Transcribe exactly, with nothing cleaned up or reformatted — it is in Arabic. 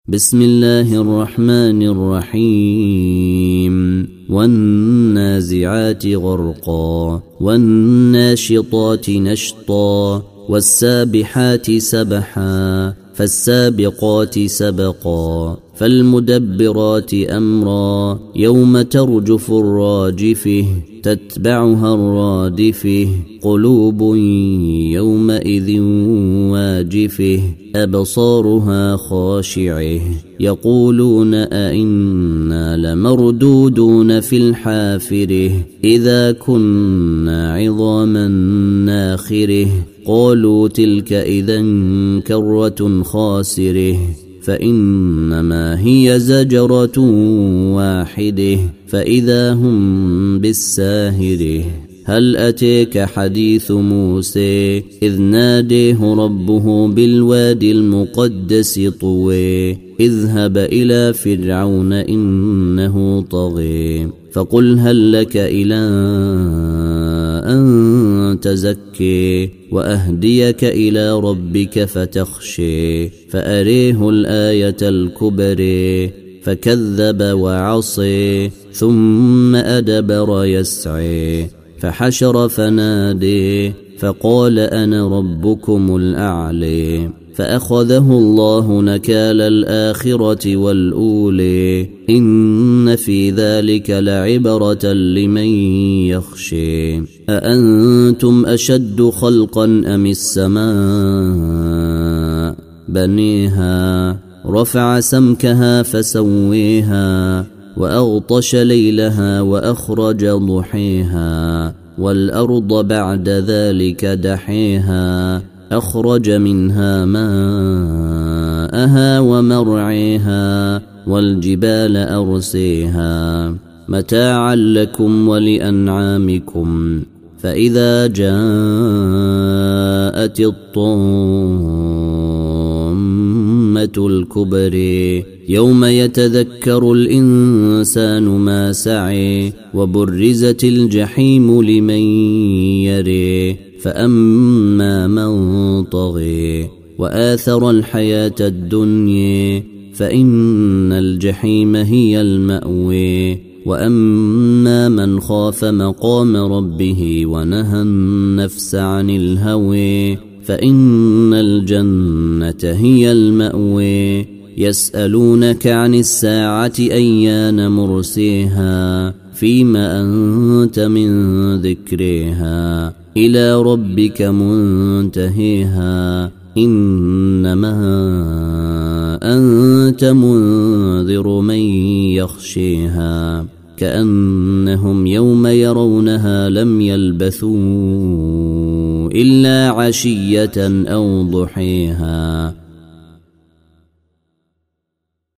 بسم الله الرحمن الرحيم والنازعات غرقا والناشطات نشطا والسابحات سبحا فالسابقات سبقا فالمدبرات أمرا يوم ترجف الراجفة تتبعها الرادفة قلوب يومئذ واجفة أبصارها خاشعة يقولون أئنا لمردودون في الحافرة إذا كنا عظاما ناخرة قالوا تلك إذا كرة خاسرة فإنما هي زجرة واحدة فإذا هم بالساهرة هل أتيك حديث موسى إذ ناديه ربه بالوادي المقدس طوى اذهب إلى فرعون إنه طغى فقل هل لك إلى أن تزكي وأهديك إلى ربك فتخشي فأريه الآية الكبرى فكذب وعصي ثم أدبر يسعي فحشر فنادي فقال أنا ربكم الأعلى فأخذه الله نكال الآخرة والأولى إن في ذلك لعبرة لمن يخشى أأنتم أشد خلقا أم السماء بنيها رفع سمكها فسويها وأغطش ليلها وأخرج ضحيها والأرض بعد ذلك دحيها أخرج منها ماءها ومرعيها والجبال أرسيها متاعا لكم ولأنعامكم فإذا جاءت الطامة الكبرى يوم يتذكر الإنسان ما سعي وبرزت الجحيم لمن يري فأما من طغي وآثر الحياة الدنيا فإن الجحيم هي المأوى وأما من خاف مقام ربه ونهى النفس عن الهوى فإن الجنة هي المأوى يسألونك عن الساعة أيان مرسيها فيما أنت من ذكرها إلى ربك منتهيها إنما أنت منذر من يخشيها كأنهم يوم يرونها لم يلبثوا إلا عشية أو ضحيها